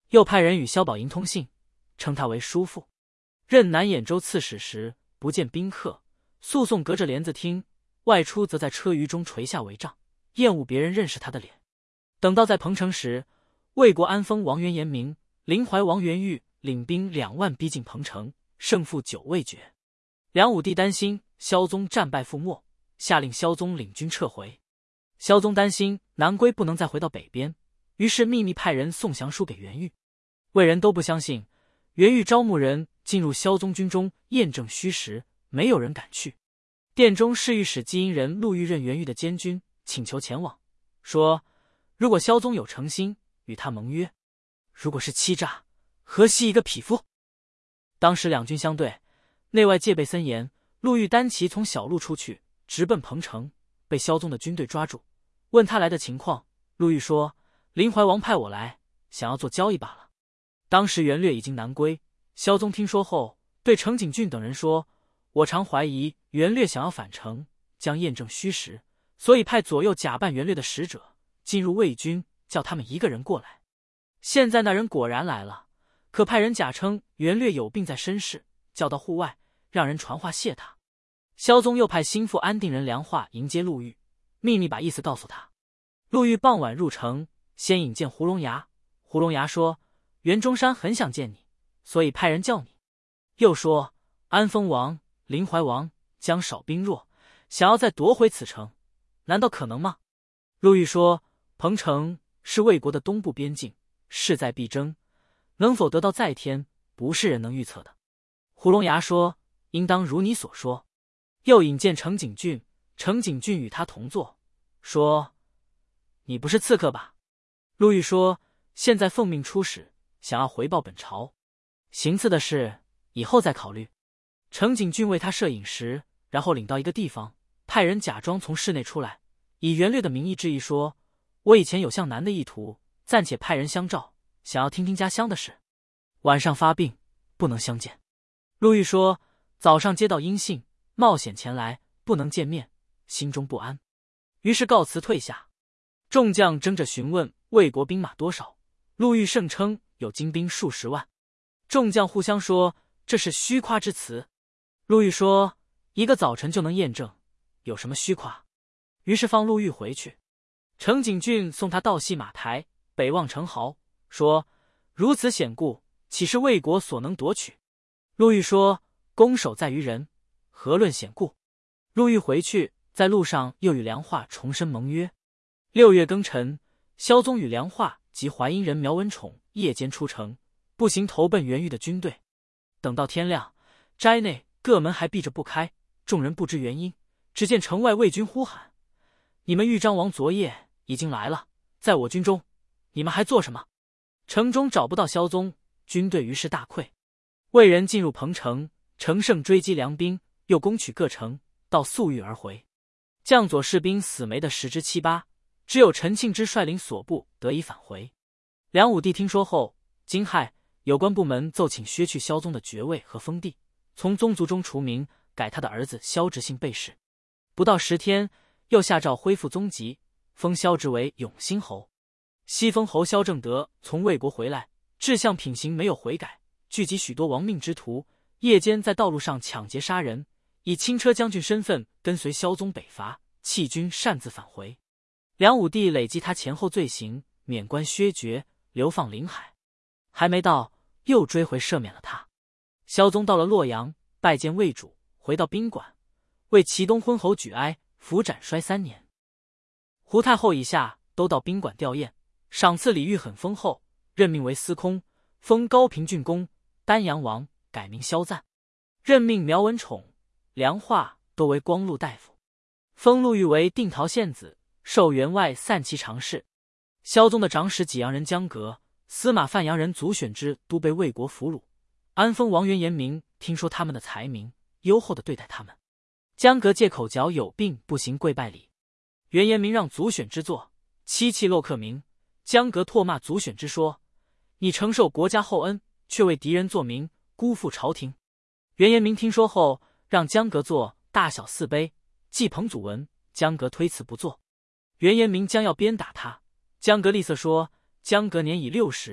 又派人与萧宝寅通信，称他为叔父。任南兖州刺史时，不见宾客，诉讼隔着帘子听，外出则在车舆中垂下帷帐，厌恶别人认识他的脸。等到在彭城时，魏国安丰王元延明、临淮王元玉领兵2万逼近彭城，胜负久未决。梁武帝担心萧宗战败覆没，下令萧宗领军撤回。萧宗担心南归不能再回到北边，于是秘密派人送降书给元玉。魏人都不相信，元玉招募人进入萧宗军中验证虚实，没有人敢去。殿中侍御史稽阴人陆玉任元玉的监军，请求前往，说如果萧宗有诚心，与他盟约；如果是欺诈，何惜一个匹夫？当时两军相对，内外戒备森严，陆玉单骑从小路出去，直奔彭城，被萧宗的军队抓住，问他来的情况。陆玉说：临淮王派我来，想要做交易罢了。当时元略已经南归，萧宗听说后，对程景峻等人说：我常怀疑元略想要反城，将验证虚实，所以派左右假扮元略的使者进入魏军，叫他们一个人过来。现在那人果然来了，可派人假称元略有病在身室，叫到户外，让人传话谢他。萧宗又派心腹安定人梁化迎接陆玉，秘密把意思告诉他。陆玉傍晚入城，先引见胡龙牙。胡龙牙说：袁中山很想见你，所以派人叫你。又说安丰王、临淮王将少兵弱，想要再夺回此城，难道可能吗？陆玉说：彭城是魏国的东部边境，势在必争，能否得到在天，不是人能预测的。胡龙牙说：应当如你所说。又引见程景峻，程景峻与他同坐，说：你不是刺客吧？陆玉说：现在奉命出使，想要回报本朝，行刺的事以后再考虑。程景峻为他设饮食，然后领到一个地方，派人假装从室内出来，以元略的名义致意说：我以前有向南的意图，暂且派人相召，想要听听家乡的事。晚上发病，不能相见。陆玉说：早上接到音信，冒险前来，不能见面，心中不安，于是告辞退下。众将争着询问魏国兵马多少，陆玉盛称有精兵数十万。众将互相说这是虚夸之词。陆玉说：一个早晨就能验证，有什么虚夸？于是放陆玉回去。程景峻送他到戏马台，北望城壕，说：如此险固，岂是魏国所能夺取？陆玉说：攻守在于人，何论险固？陆玉回去，在路上又与梁化重申盟约。6月庚辰，萧宗与梁化及淮阴人苗文宠夜间出城，步行投奔元玉的军队。等到天亮，斋内各门还闭着不开，众人不知原因，只见城外魏军呼喊：你们豫章王昨夜已经来了，在我军中，你们还做什么？城中找不到萧宗，军队于是大溃。魏人进入彭城，乘胜追击梁兵，又攻取各城，到宿豫而回。将左士兵死没的10之7、8，只有陈庆之率领所部得以返回。梁武帝听说后惊骇，有关部门奏请削去萧宗的爵位和封地，从宗族中除名，改他的儿子萧直信备世。不到10天，又下诏恢复宗籍，封萧直为永兴侯。西封侯萧正德从魏国回来，志向品行没有悔改，聚集许多亡命之徒，夜间在道路上抢劫杀人，以轻车将军身份跟随萧宗北伐，弃军擅自返回。梁武帝累积他前后罪行，免官削爵，流放临海。还没到，又追回赦免了他。萧宗到了洛阳，拜见魏主，回到宾馆，为祁东昏侯举哀，服斩衰3年。胡太后以下都到宾馆吊唁，赏赐礼遇很丰厚，任命为司空，封高平郡公、丹阳王，改名萧赞。任命苗文宠、梁化都为光禄大夫，封陆玉为定陶县子，授员外散骑常侍。萧宗的长史济阳人江革、司马范阳人祖选之都被魏国俘虏。安丰王元延明听说他们的才名，优厚的对待他们。江革借口脚有病，不行跪拜礼。元延明让祖选之坐，妻弃漏克名。江革唾骂祖选之说：你承受国家厚恩，却为敌人作名，辜负朝廷。元延明听说后，让江革做大小4碑，祭彭祖文。江革推辞不做。元延明将要鞭打他，江革厉色说：江革年已60，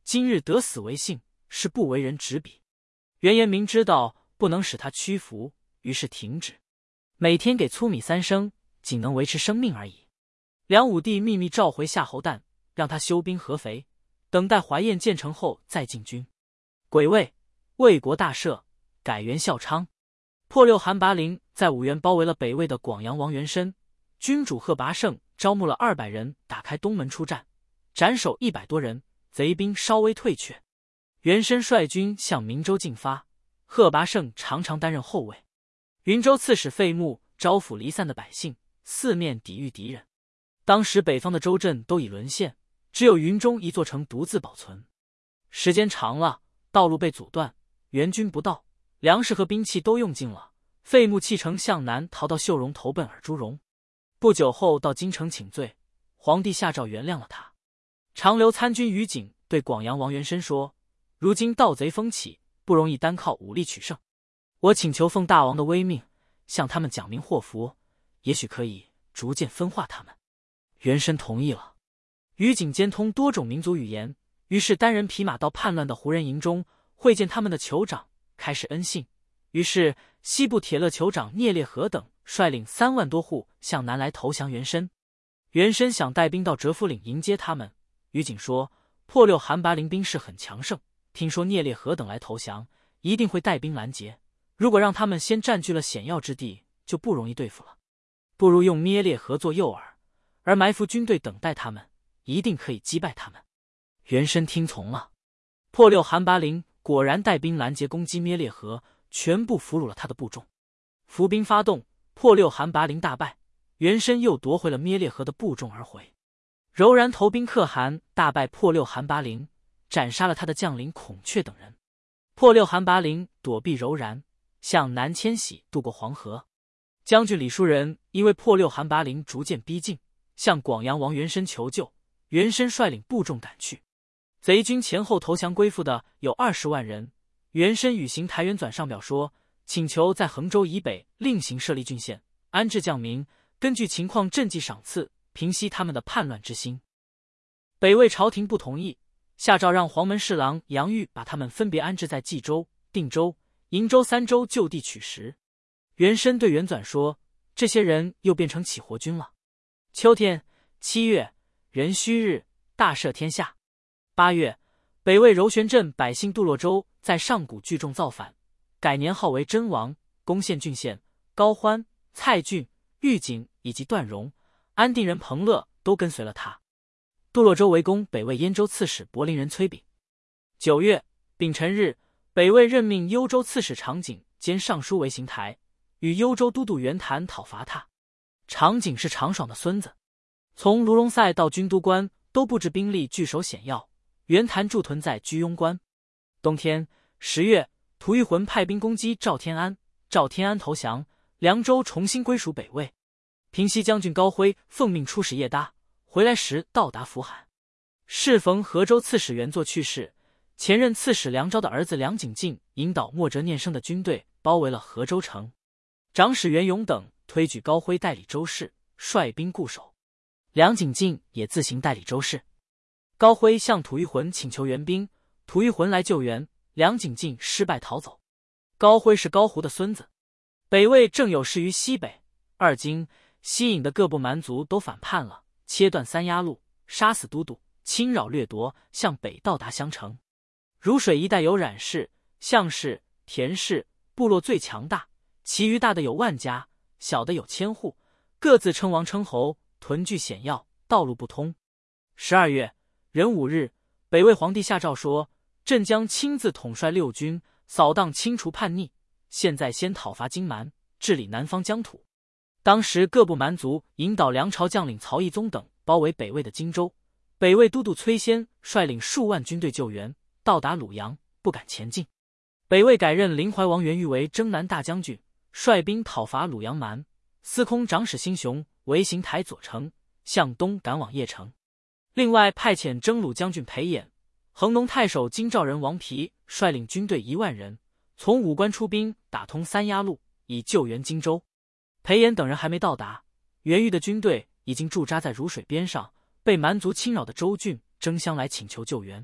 今日得死为幸，是不为人执笔。袁延明知道不能使他屈服，于是停止，每天给粗米3升，仅能维持生命而已。梁武帝秘密召回夏侯诞，让他休兵合肥，等待淮堰建成后再进军。癸未，魏国大赦，改元孝昌。破六韩拔陵在五原包围了北魏的广阳王元申，君主贺拔胜招募了200人，打开东门出战，斩首100多人，贼兵稍微退却。元申率军向明州进发，贺拔胜常常担任后卫。云州刺史费穆招抚离散的百姓，四面抵御敌人。当时北方的州镇都已沦陷，只有云中一座城独自保存。时间长了，道路被阻断，援军不到，粮食和兵器都用尽了。费穆弃城向南，逃到秀容，投奔尔朱荣。不久后到京城请罪，皇帝下诏原谅了他。长留参军于景对广阳王元申说：“如今盗贼风起，不容易单靠武力取胜。我请求奉大王的威命，向他们讲明祸福，也许可以逐渐分化他们。”元申同意了。于景兼通多种民族语言，于是单人匹马到叛乱的胡人营中，会见他们的酋长，开始恩信。于是西部铁勒酋长聂烈和等率领3万多户向南来投降元申。元申想带兵到折伏岭迎接他们，于景说：“破六韩拔陵兵势很强盛，听说聂烈和等来投降，一定会带兵拦截。如果让他们先占据了险要之地，就不容易对付了。不如用聂烈和做诱饵，而埋伏军队等待他们，一定可以击败他们。”元申听从了。破六韩拔陵果然带兵拦截攻击灭烈和，全部俘虏了他的部众。伏兵发动，破六韩拔陵大败，元申又夺回了灭烈和的部众而回。柔然投兵可汗大败破六韩拔陵，斩杀了他的将领孔雀等人。破六韩拔陵躲避柔然，向南迁徙，渡过黄河。将军李叔仁因为破六韩拔陵逐渐逼近，向广阳王元申求救，元申率领部众赶去。贼军前后投降归附的有20万人。元申与行台元纂上表说，请求在衡州以北另行设立郡县，安置将民，根据情况赈济赏赐，平息他们的叛乱之心。北魏朝廷不同意，下诏让黄门侍郎杨玉把他们分别安置在冀州、定州、瀛州3州，就地取食。元申对元纂说，这些人又变成起活军了。秋天7月，壬戌日，大赦天下。8月，北魏柔玄镇百姓杜洛州在上古聚众造反，改年号为真王，攻陷郡县。高欢、蔡郡、玉景以及段荣、安定人彭乐都跟随了他。杜洛州围攻北魏燕州刺史柏林人崔炳。9月丙辰日，北魏任命幽州刺史常景兼尚书为行台，与幽州都督袁谭讨伐他。常景是常爽的孙子，从卢龙塞到军都关都布置兵力据守险要。袁谭驻屯在居庸关。冬天10月，吐谷浑派兵攻击赵天安，赵天安投降，凉州重新归属北魏。平西将军高辉奉命出使邺大，回来时到达扶罕。适逢河州刺史元祚去世，前任刺史梁昭的儿子梁景进引导墨哲念生的军队包围了河州城。长史袁勇等推举高辉代理州事，率兵固守。梁景进也自行代理州事。高辉向吐谷浑请求援兵，吐谷浑来救援，梁景进失败逃走。高辉是高胡的孙子。北魏正有事于西北，二京、西引的各部蛮族都反叛了，切断三鸭路，杀死都督，侵扰掠夺，向北到达襄城。汝水一带有冉氏、项氏、田氏部落最强大，其余大的有万家，小的有1000户，各自称王称侯，屯聚险要，道路不通。12月壬午日，北魏皇帝下诏说，朕将亲自统帅6军，扫荡清除叛逆。现在先讨伐荆蛮，治理南方疆土。当时各部蛮族引导梁朝将领曹义宗等包围北魏的荆州，北魏都督崔先率领数万军队救援，到达鲁阳，不敢前进。北魏改任临淮王元玉为征南大将军，率兵讨伐鲁阳蛮。司空长史兴雄为行台左丞，向东赶往邺城。另外派遣征虏将军裴衍、衡农太守京兆人王皮率领军队1万人，从武关出兵，打通三鸭路，以救援荆州。裴衍等人还没到达，袁玉的军队已经驻扎在汝水边上，被蛮族侵扰的州郡争相来请求救援。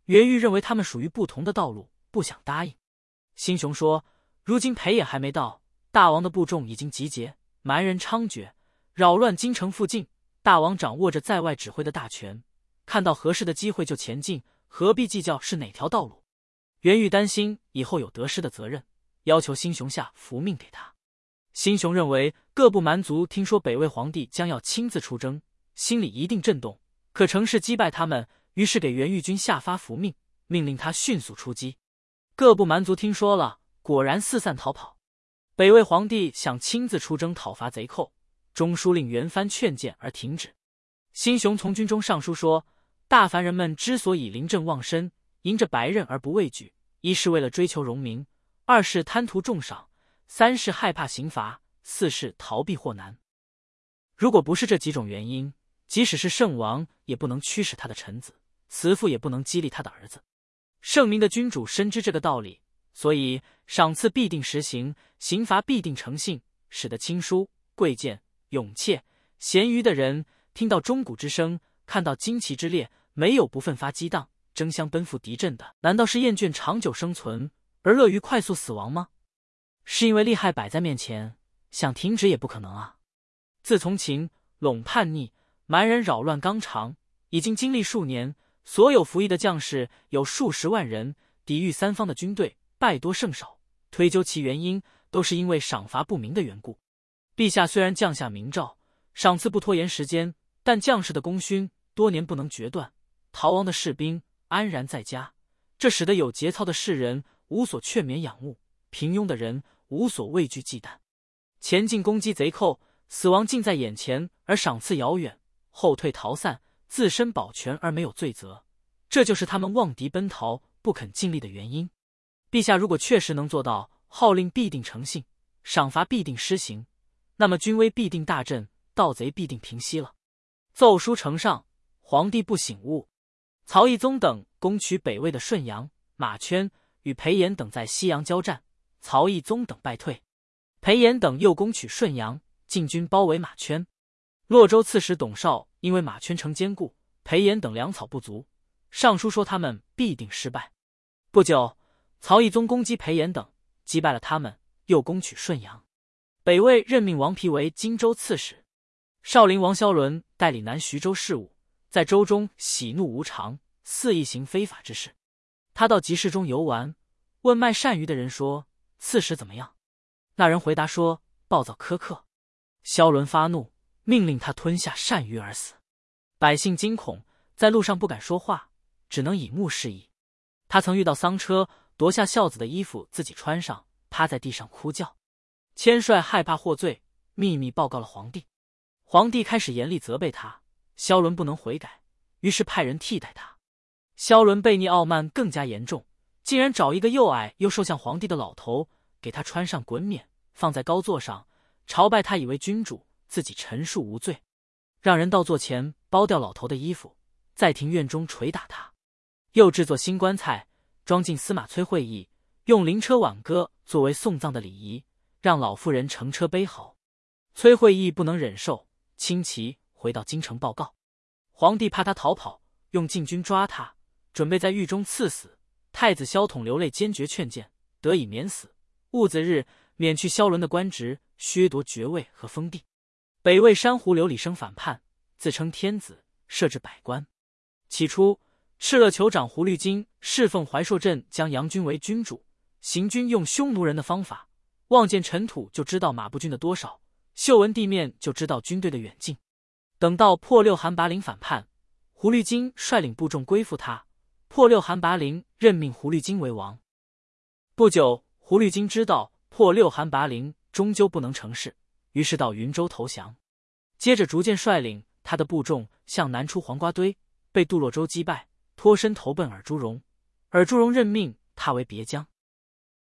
袁玉认为他们属于不同的道路，不想答应。兴雄说：“如今裴也还没到，大王的部众已经集结，蛮人猖獗，扰乱京城附近。大王掌握着在外指挥的大权，看到合适的机会就前进，何必计较是哪条道路？”袁玉担心以后有得失的责任，要求兴雄下符命给他。兴雄认为各部蛮族听说北魏皇帝将要亲自出征，心里一定震动，可乘势击败他们，于是给袁玉军下发符命，命令他迅速出击。各部蛮族听说了，果然四散逃跑。北魏皇帝想亲自出征讨伐贼寇，中书令袁藩劝谏而停止。兴雄从军中上书说，大凡人们之所以临阵忘身，迎着白刃而不畏惧，一是为了追求荣名，二是贪图重赏，三是害怕刑罚，四是逃避祸难。如果不是这几种原因，即使是圣王也不能驱使他的臣子，慈父也不能激励他的儿子。圣明的君主深知这个道理，所以赏赐必定实行，刑罚必定诚信，使得亲疏、贵贱、勇怯、咸鱼的人听到钟鼓之声，看到旌旗之列，没有不奋发激荡，争相奔赴敌阵的。难道是厌倦长久生存，而乐于快速死亡吗？是因为利害摆在面前，想停止也不可能啊！自从秦、陇叛逆，蛮人扰乱纲常，已经经历数年，所有服役的将士有数十万人，抵御三方的军队败多胜少。推究其原因，都是因为赏罚不明的缘故。陛下虽然降下明诏，赏赐不拖延时间，但将士的功勋多年不能决断，逃亡的士兵安然在家，这使得有节操的士人无所劝勉仰慕，平庸的人无所畏惧忌惮。前进攻击贼寇，死亡近在眼前，而赏赐遥远；后退逃散，自身保全而没有罪责，这就是他们望敌奔逃，不肯尽力的原因。陛下如果确实能做到号令必定诚信，赏罚必定施行，那么军威必定大振，盗贼必定平息了。奏书呈上，皇帝不醒悟。曹义宗等攻取北魏的顺阳、马圈，与裴炎等在西阳交战，曹义宗等败退。裴炎等又攻取顺阳，进军包围马圈。洛州刺史董绍因为马圈城坚固，裴炎等粮草不足，上书说他们必定失败。不久，曹义宗攻击裴炎等，击败了他们，又攻取顺阳。北魏任命王丕为荆州刺史，少陵王萧伦代理南徐州事务，在州中喜怒无常，肆意行非法之事。他到集市中游玩，问卖鳝鱼的人说：“刺史怎么样？”那人回答说：“暴躁苛刻。”萧伦发怒，命令他吞下鳝鱼而死。百姓惊恐，在路上不敢说话，只能以目示意。他曾遇到丧车，夺下孝子的衣服自己穿上，趴在地上哭叫。千帅害怕获罪，秘密报告了皇帝。皇帝开始严厉责备他，萧伦不能悔改，于是派人替代他。萧伦悖逆傲慢更加严重，竟然找一个又矮又瘦像皇帝的老头，给他穿上衮冕，放在高座上，朝拜他以为君主，自己陈述无罪，让人到座前剥掉老头的衣服，在庭院中捶打他。又制作新棺材，装进司马崔会议，用灵车挽歌作为送葬的礼仪，让老妇人乘车悲嚎。崔会议不能忍受，轻骑回到京城报告。皇帝怕他逃跑，用禁军抓他，准备在狱中赐死。太子萧统流泪坚决劝谏，得以免死。戊子日，免去萧伦的官职，削夺爵位和封地。北魏山胡刘李生反叛，自称天子，设置百官。起初，敕勒酋长胡律金侍奉怀朔镇将杨军为君主，行军用匈奴人的方法，望见尘土就知道马步军的多少，嗅闻地面就知道军队的远近。等到破六韩拔陵反叛，胡律金率领部众归附他，破六韩拔陵任命胡律金为王。不久，胡律金知道破六韩拔陵终究不能成事，于是到云州投降。接着逐渐率领他的部众向南出黄瓜堆，被杜洛州击败，脱身投奔尔朱荣。尔朱荣任命他为别将。